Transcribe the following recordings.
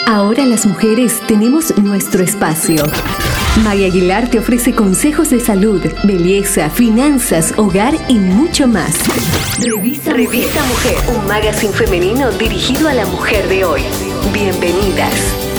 Ahora las mujeres tenemos nuestro espacio. Maya Aguilar te ofrece consejos de salud, belleza, finanzas, hogar y mucho más. Revista Mujer, un magazine femenino dirigido a la mujer de hoy. Bienvenidas.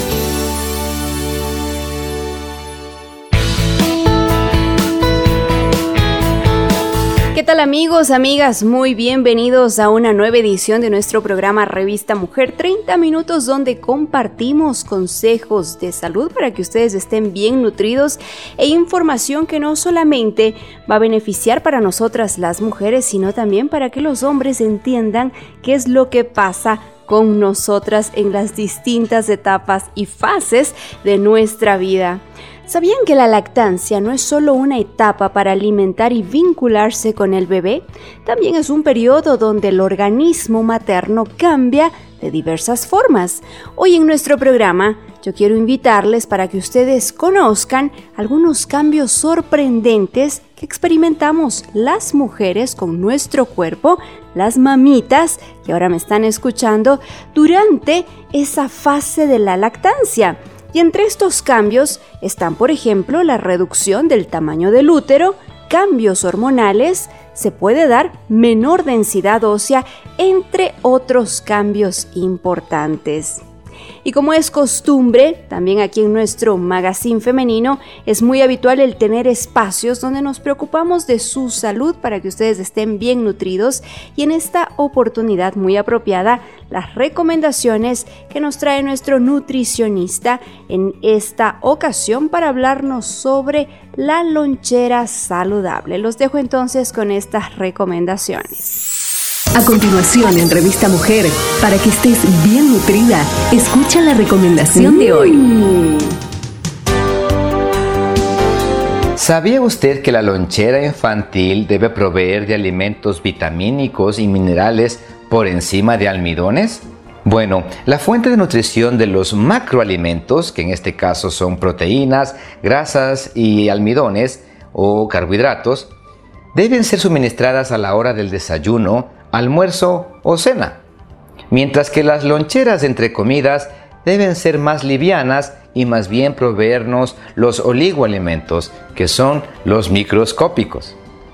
¿Qué tal amigos, amigas? Muy bienvenidos a una nueva edición de nuestro programa Revista Mujer, 30 minutos donde compartimos consejos de salud para que ustedes estén bien nutridos e información que no solamente va a beneficiar para nosotras las mujeres, sino también para que los hombres entiendan qué es lo que pasa con nosotras en las distintas etapas y fases de nuestra vida. ¿Sabían que la lactancia no es solo una etapa para alimentar y vincularse con el bebé? También es un periodo donde el organismo materno cambia de diversas formas. Hoy en nuestro programa yo quiero invitarles para que ustedes conozcan algunos cambios sorprendentes que experimentamos las mujeres con nuestro cuerpo, las mamitas que ahora me están escuchando, durante esa fase de la lactancia. Y entre estos cambios están, por ejemplo, la reducción del tamaño del útero, cambios hormonales, se puede dar menor densidad ósea, entre otros cambios importantes. Y como es costumbre, también aquí en nuestro magazine femenino, es muy habitual el tener espacios donde nos preocupamos de su salud para que ustedes estén bien nutridos, y en esta oportunidad muy apropiada, las recomendaciones que nos trae nuestro nutricionista en esta ocasión para hablarnos sobre la lonchera saludable. Los dejo entonces con estas recomendaciones. A continuación en Revista Mujer, para que estés bien nutrida, escucha la recomendación de hoy. ¿Sabía usted que la lonchera infantil debe proveer de alimentos vitamínicos y minerales por encima de almidones? Bueno, la fuente de nutrición de los macroalimentos, que en este caso son proteínas, grasas y almidones o carbohidratos, deben ser suministradas a la hora del desayuno, almuerzo o cena, mientras que las loncheras entre comidas deben ser más livianas y más bien proveernos los oligoalimentos, que son los microscópicos.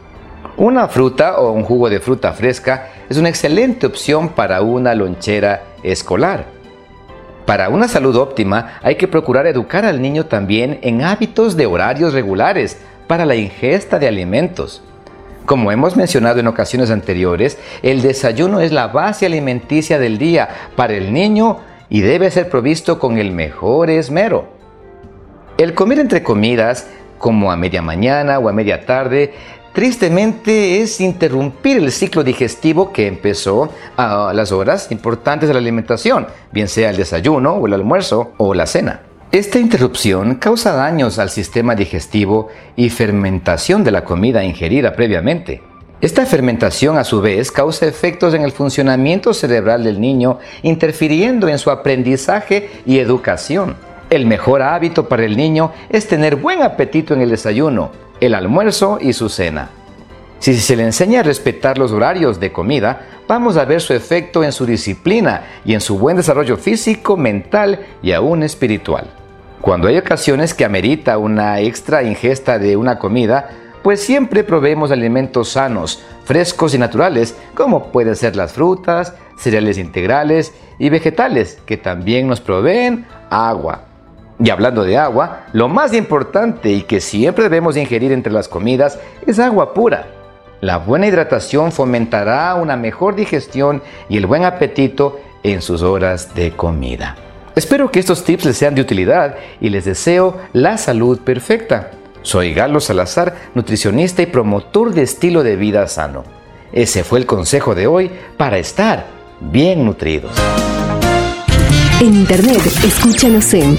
Una fruta o un jugo de fruta fresca es una excelente opción para una lonchera escolar. Para una salud óptima hay que procurar educar al niño también en hábitos de horarios regulares para la ingesta de alimentos. Como hemos mencionado en ocasiones anteriores, el desayuno es la base alimenticia del día para el niño y debe ser provisto con el mejor esmero. El comer entre comidas, como a media mañana o a media tarde, tristemente es interrumpir el ciclo digestivo que empezó a las horas importantes de la alimentación, bien sea el desayuno o el almuerzo o la cena. Esta interrupción causa daños al sistema digestivo y fermentación de la comida ingerida previamente. Esta fermentación a su vez causa efectos en el funcionamiento cerebral del niño, interfiriendo en su aprendizaje y educación. El mejor hábito para el niño es tener buen apetito en el desayuno, el almuerzo y su cena. Si se le enseña a respetar los horarios de comida, vamos a ver su efecto en su disciplina y en su buen desarrollo físico, mental y aún espiritual. Cuando hay ocasiones que amerita una extra ingesta de una comida, pues siempre proveemos alimentos sanos, frescos y naturales, como pueden ser las frutas, cereales integrales y vegetales, que también nos proveen agua. Y hablando de agua, lo más importante y que siempre debemos ingerir entre las comidas es agua pura. La buena hidratación fomentará una mejor digestión y el buen apetito en sus horas de comida. Espero que estos tips les sean de utilidad y les deseo la salud perfecta. Soy Galo Salazar, nutricionista y promotor de estilo de vida sano. Ese fue el consejo de hoy para estar bien nutridos. En internet, escúchanos en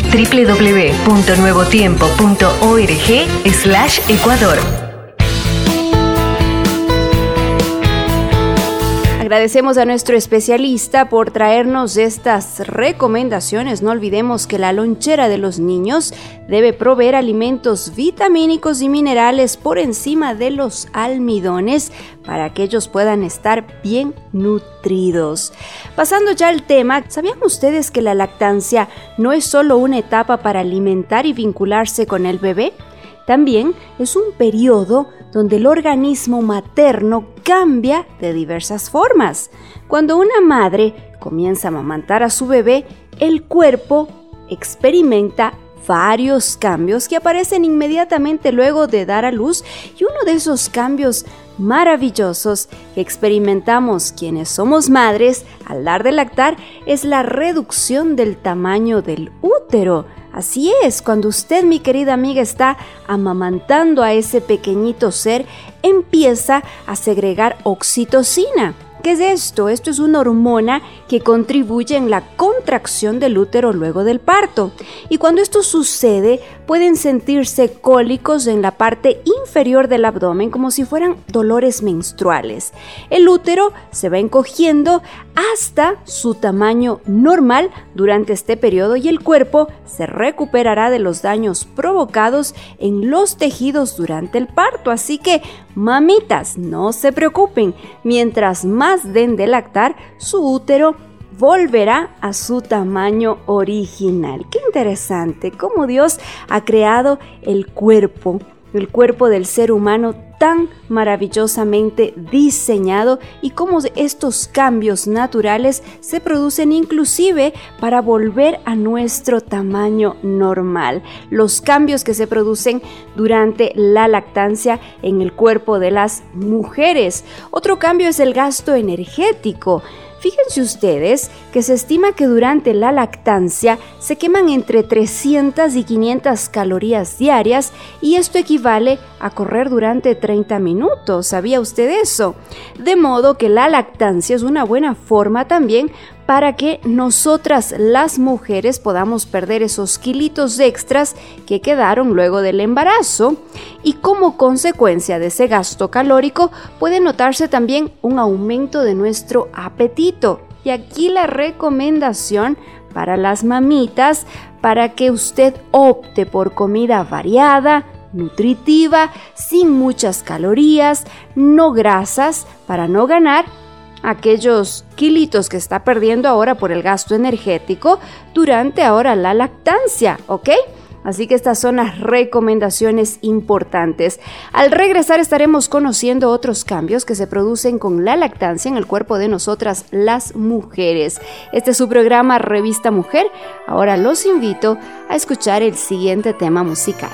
www.nuevotiempo.org/Ecuador. Agradecemos a nuestro especialista por traernos estas recomendaciones. No olvidemos que la lonchera de los niños debe proveer alimentos vitamínicos y minerales por encima de los almidones para que ellos puedan estar bien nutridos. Pasando ya al tema, ¿sabían ustedes que la lactancia no es solo una etapa para alimentar y vincularse con el bebé? También es un periodo donde el organismo materno cambia de diversas formas. Cuando una madre comienza a amamantar a su bebé, el cuerpo experimenta varios cambios que aparecen inmediatamente luego de dar a luz, y uno de esos cambios maravillosos que experimentamos quienes somos madres al dar de lactar es la reducción del tamaño del útero. Así es, cuando usted, mi querida amiga, está amamantando a ese pequeñito ser, empieza a segregar oxitocina. ¿Qué es esto? Esto es una hormona que contribuye en la contracción del útero luego del parto. Y cuando esto sucede, pueden sentirse cólicos en la parte inferior del abdomen como si fueran dolores menstruales. El útero se va encogiendo hasta su tamaño normal durante este periodo y el cuerpo se recuperará de los daños provocados en los tejidos durante el parto. Así que, mamitas, no se preocupen, mientras más den de lactar, su útero volverá a su tamaño original. Qué interesante cómo Dios ha creado el cuerpo del ser humano tan maravillosamente diseñado, y cómo estos cambios naturales se producen inclusive para volver a nuestro tamaño normal. Los cambios que se producen durante la lactancia en el cuerpo de las mujeres. Otro cambio es el gasto energético. Fíjense ustedes que se estima que durante la lactancia se queman entre 300 y 500 calorías diarias, y esto equivale a correr durante 30 minutos. ¿Sabía usted eso? De modo que la lactancia es una buena forma también para que nosotras las mujeres podamos perder esos kilitos extras que quedaron luego del embarazo, y como consecuencia de ese gasto calórico puede notarse también un aumento de nuestro apetito. Y aquí la recomendación para las mamitas, para que usted opte por comida variada, nutritiva, sin muchas calorías, no grasas, para no ganar aquellos kilitos que está perdiendo ahora por el gasto energético durante ahora la lactancia, ¿ok? Así que estas son las recomendaciones importantes. Al regresar estaremos conociendo otros cambios que se producen con la lactancia en el cuerpo de nosotras las mujeres. Este es su programa Revista Mujer. Ahora los invito a escuchar el siguiente tema musical.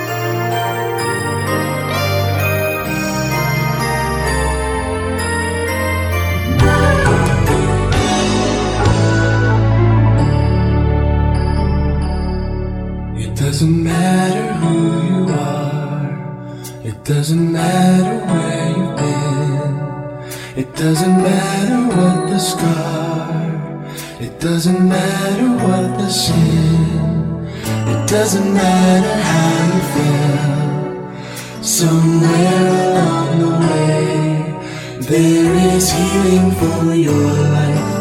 It doesn't matter who you are. It doesn't matter where you've been. It doesn't matter what the scar. It doesn't matter what the sin. It doesn't matter how you felt. Somewhere along the way, there is healing for your life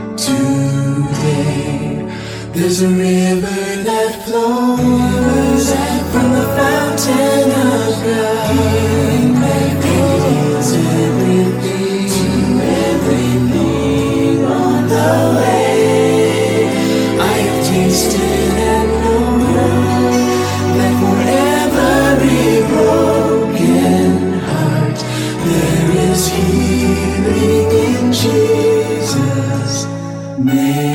today. There's a river that flows from the fountain of God. Healing that heals everything to everything on the way. I have tasted and known that for every broken heart there is healing in Jesus' name.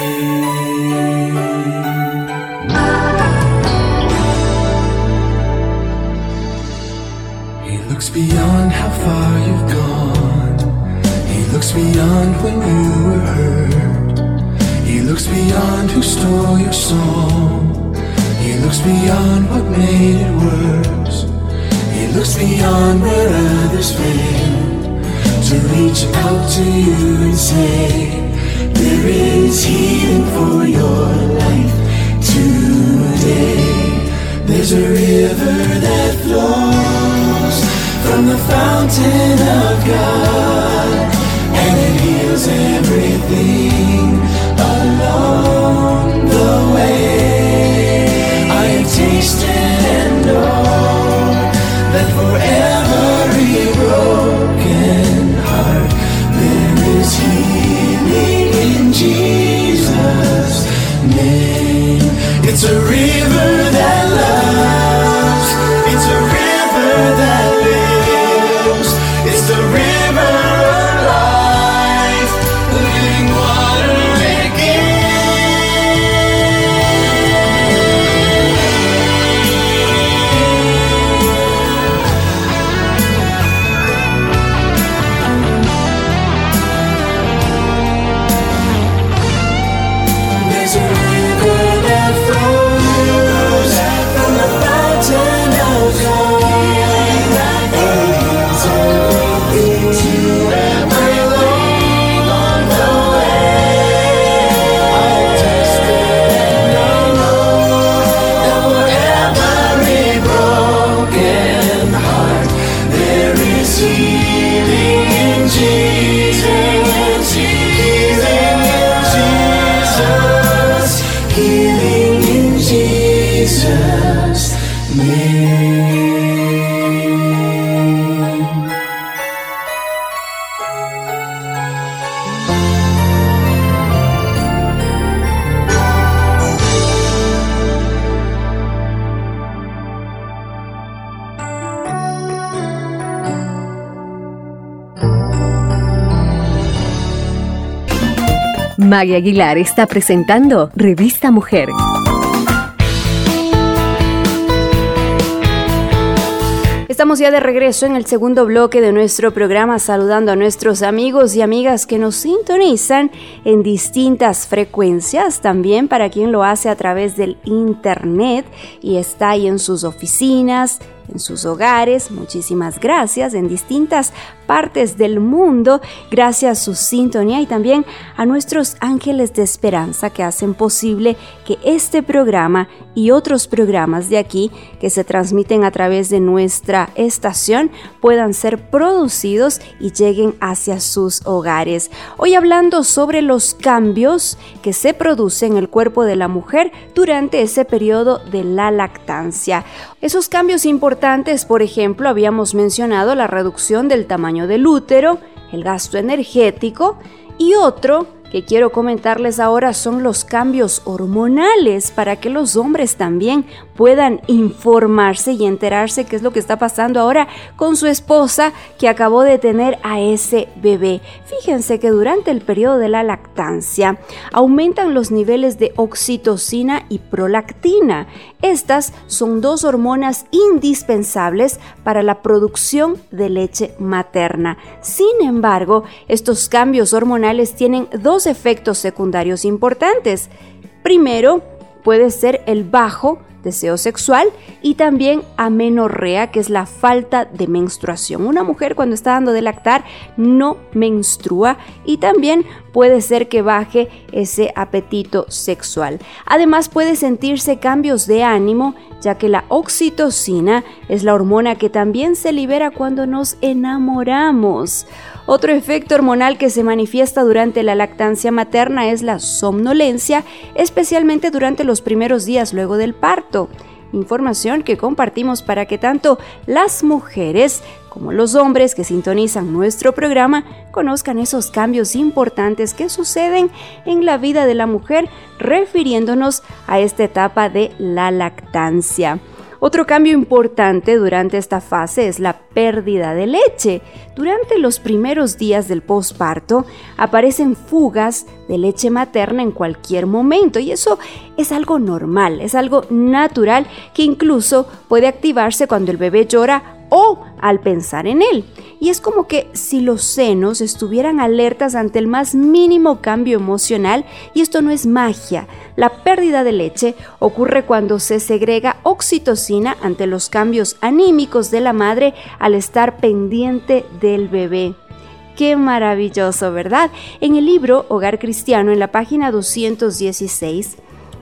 Beyond how far you've gone, He looks beyond when you were hurt. He looks beyond who stole your song. He looks beyond what made it worse. He looks beyond where others failed to reach out to you and say, there is healing for your life today. There's a river that flows from the fountain of God, and was everything along the way. I have tasted and known that for every broken heart there is healing in Jesus' name. It's a river that loves, it's a river that lives, it's the river of life, living water again. There's a river that flows from the fountain of joy, and heals everything to everything on the way. I've tasted and I know that for every broken heart there is healing in Jesus, healing in Jesus, healing in Jesus' name. Maggie Aguilar está presentando Revista Mujer. Estamos ya de regreso en el segundo bloque de nuestro programa, saludando a nuestros amigos y amigas que nos sintonizan en distintas frecuencias, también para quien lo hace a través del internet y está ahí en sus oficinas, en sus hogares. Muchísimas gracias, en distintas partes del mundo, gracias a su sintonía, y también a nuestros ángeles de esperanza que hacen posible que este programa y otros programas de aquí que se transmiten a través de nuestra estación puedan ser producidos y lleguen hacia sus hogares. Hoy hablando sobre los cambios que se producen en el cuerpo de la mujer durante ese periodo de la lactancia. Esos cambios importantes, por ejemplo, habíamos mencionado la reducción del tamaño del útero, el gasto energético, y otro que quiero comentarles ahora son los cambios hormonales, para que los hombres también puedan informarse y enterarse qué es lo que está pasando ahora con su esposa que acabó de tener a ese bebé. Fíjense que durante el periodo de la lactancia aumentan los niveles de oxitocina y prolactina. Estas son dos hormonas indispensables para la producción de leche materna. Sin embargo, estos cambios hormonales tienen dos efectos secundarios importantes. Primero, puede ser el bajo deseo sexual y también amenorrea, que es la falta de menstruación. Una mujer cuando está dando de lactar no menstrua, y también puede ser que baje ese apetito sexual. Además, puede sentirse cambios de ánimo, ya que la oxitocina es la hormona que también se libera cuando nos enamoramos. Otro efecto hormonal que se manifiesta durante la lactancia materna es la somnolencia, especialmente durante los primeros días luego del parto. Información que compartimos para que tanto las mujeres como los hombres que sintonizan nuestro programa conozcan esos cambios importantes que suceden en la vida de la mujer, refiriéndonos a esta etapa de la lactancia. Otro cambio importante durante esta fase es la pérdida de leche. Durante los primeros días del posparto aparecen fugas de leche materna en cualquier momento, y eso es algo normal, es algo natural que incluso puede activarse cuando el bebé llora o al pensar en él. Y es como que si los senos estuvieran alertas ante el más mínimo cambio emocional, y esto no es magia. La pérdida de leche ocurre cuando se segrega oxitocina ante los cambios anímicos de la madre al estar pendiente del bebé. ¡Qué maravilloso!, ¿verdad? En el libro Hogar Cristiano, en la página 216,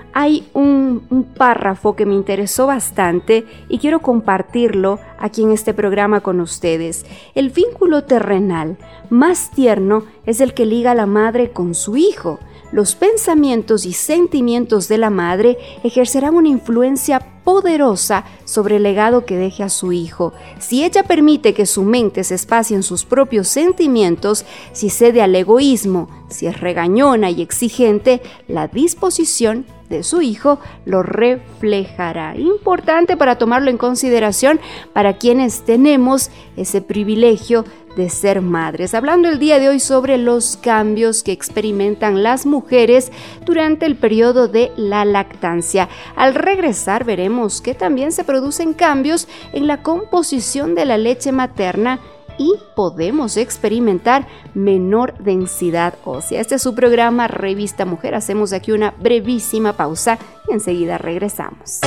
hay un párrafo que me interesó bastante y quiero compartirlo aquí en este programa con ustedes. El vínculo terrenal más tierno es el que liga a la madre con su hijo. Los pensamientos y sentimientos de la madre ejercerán una influencia poderosa sobre el legado que deje a su hijo. Si ella permite que su mente se espacie en sus propios sentimientos, si cede al egoísmo, si es regañona y exigente, la disposición de su hijo lo reflejará. Importante para tomarlo en consideración para quienes tenemos ese privilegio de ser madres. Hablando el día de hoy sobre los cambios que experimentan las mujeres durante el periodo de la lactancia. Al regresar veremos que también se producen cambios en la composición de la leche materna y podemos experimentar menor densidad ósea. Este es su programa Revista Mujer. Hacemos aquí una brevísima pausa y enseguida regresamos.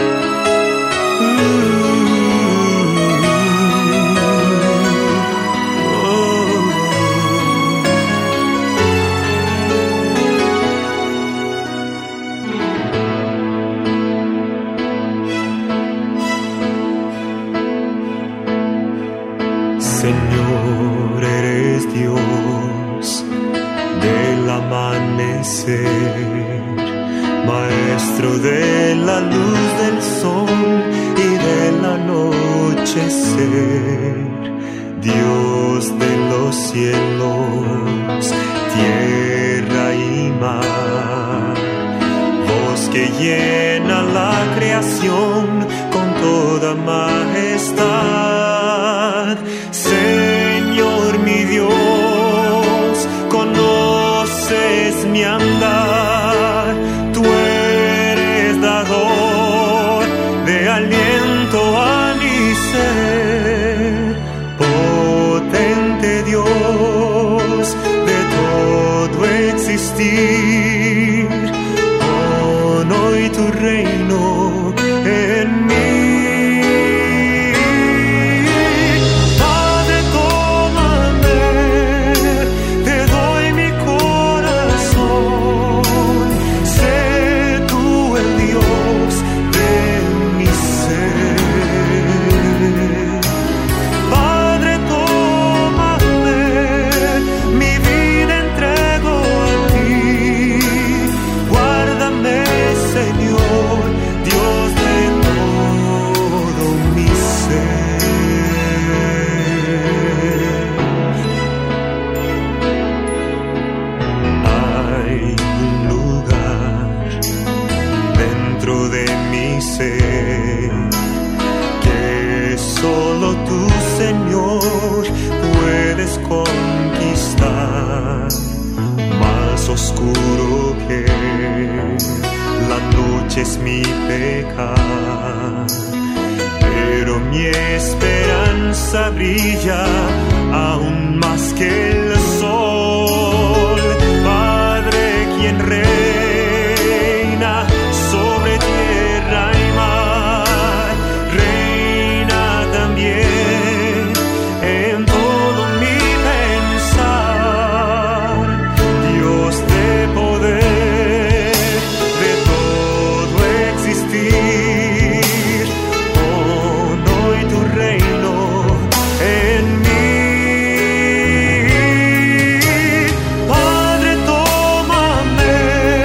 Señor, eres Dios del amanecer, Maestro de la luz del sol y del anochecer, Dios de los cielos, tierra y mar, voz que llena la creación con toda majestad. Señor mi Dios, conoces mi andar, tú eres dador de aliento a mi ser, potente Dios de todo existir, pon hoy tu reino en mí. Que solo tú, Señor, puedes conquistar, más oscuro que la noche es mi pecado, pero mi esperanza brilla aún más que el sol, Padre quien reina sobre tierra y mar, reina también en todo mi pensar, Dios de poder, de todo existir, pon hoy tu reino en mí. Padre, tómame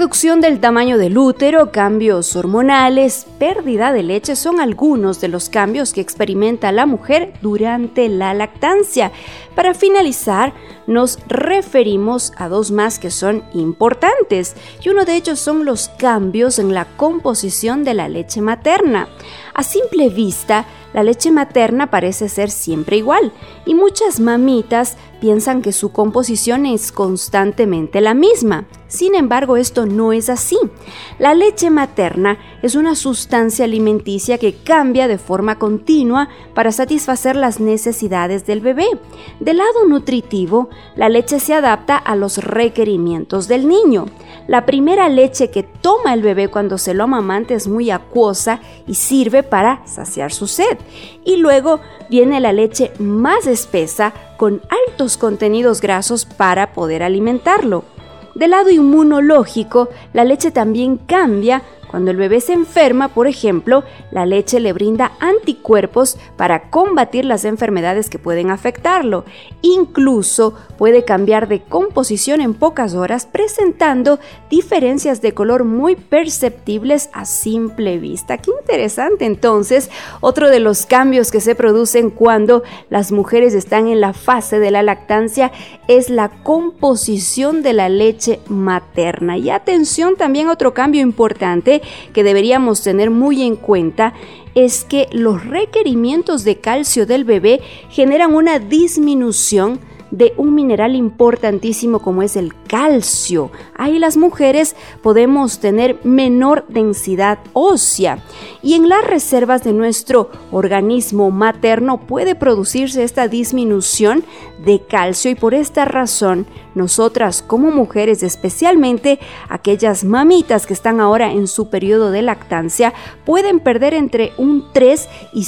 Reducción del tamaño del útero, cambios hormonales, pérdida de leche son algunos de los cambios que experimenta la mujer durante la lactancia. Para finalizar, nos referimos a dos más que son importantes, y uno de ellos son los cambios en la composición de la leche materna. A simple vista, la leche materna parece ser siempre igual, y muchas mamitas piensan que su composición es constantemente la misma. Sin embargo, esto no es así. La leche materna es una sustancia alimenticia que cambia de forma continua para satisfacer las necesidades del bebé. Del lado nutritivo, la leche se adapta a los requerimientos del niño. La primera leche que toma el bebé cuando se lo amamanta es muy acuosa y sirve para saciar su sed. Y luego viene la leche más espesa con altos contenidos grasos para poder alimentarlo. Del lado inmunológico, la leche también cambia. Cuando el bebé se enferma, por ejemplo, la leche le brinda anticuerpos para combatir las enfermedades que pueden afectarlo. Incluso puede cambiar de composición en pocas horas, presentando diferencias de color muy perceptibles a simple vista. ¡Qué interesante! Entonces, otro de los cambios que se producen cuando las mujeres están en la fase de la lactancia es la composición de la leche materna. Y atención, también otro cambio importante que deberíamos tener muy en cuenta es que los requerimientos de calcio del bebé generan una disminución de un mineral importantísimo como es el calcio. Ahí las mujeres podemos tener menor densidad ósea, y en las reservas de nuestro organismo materno puede producirse esta disminución de calcio, y por esta razón nosotras como mujeres, especialmente aquellas mamitas que están ahora en su periodo de lactancia, pueden perder entre un 3 y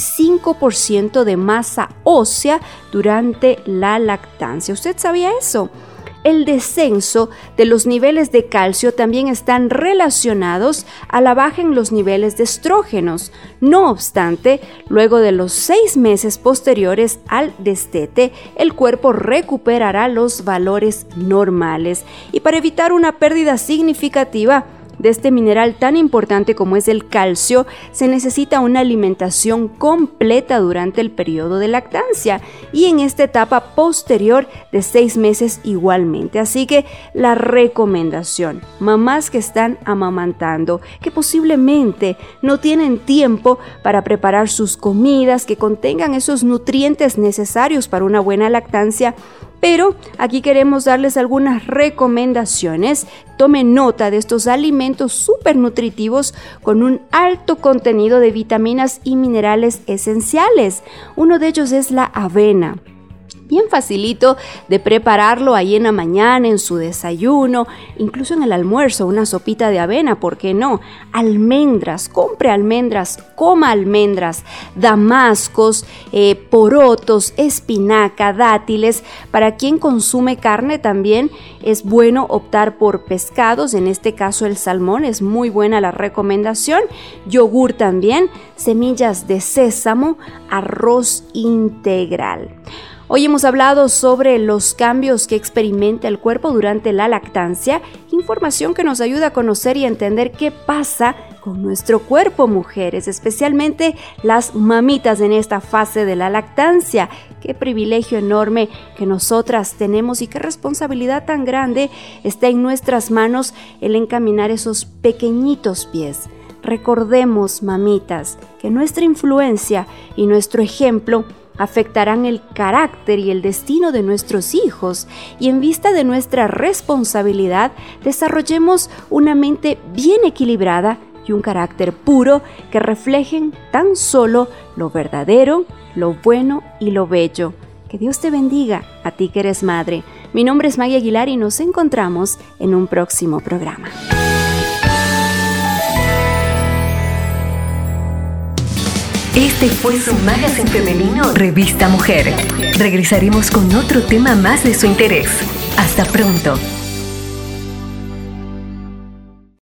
5% de masa ósea durante la lactancia. ¿Usted sabía eso? El descenso de los niveles de calcio también están relacionados a la baja en los niveles de estrógenos. No obstante, luego de los 6 meses posteriores al destete, el cuerpo recuperará los valores normales. Y para evitar una pérdida significativa de este mineral tan importante como es el calcio, se necesita una alimentación completa durante el periodo de lactancia y en esta etapa posterior de 6 meses igualmente. Así que la recomendación, mamás que están amamantando, que posiblemente no tienen tiempo para preparar sus comidas que contengan esos nutrientes necesarios para una buena lactancia, pero aquí queremos darles algunas recomendaciones. Tomen nota de estos alimentos súper nutritivos con un alto contenido de vitaminas y minerales esenciales. Uno de ellos es la avena. Bien facilito de prepararlo ahí en la mañana, en su desayuno, incluso en el almuerzo, una sopita de avena, ¿por qué no? Almendras, compre almendras, coma almendras, damascos, porotos, espinaca, dátiles. Para quien consume carne también es bueno optar por pescados, en este caso el salmón, es muy buena la recomendación. Yogur también, semillas de sésamo, arroz integral. Hoy hemos hablado sobre los cambios que experimenta el cuerpo durante la lactancia, información que nos ayuda a conocer y entender qué pasa con nuestro cuerpo, mujeres, especialmente las mamitas en esta fase de la lactancia. Qué privilegio enorme que nosotras tenemos y qué responsabilidad tan grande está en nuestras manos el encaminar esos pequeñitos pies. Recordemos, mamitas, que nuestra influencia y nuestro ejemplo afectarán el carácter y el destino de nuestros hijos, y en vista de nuestra responsabilidad desarrollemos una mente bien equilibrada y un carácter puro que reflejen tan solo lo verdadero, lo bueno y lo bello. Que Dios te bendiga, a ti que eres madre. Mi nombre es Maggie Aguilar y nos encontramos en un próximo programa. Este fue su magazine femenino Revista Mujer. Regresaremos con otro tema más de su interés. Hasta pronto.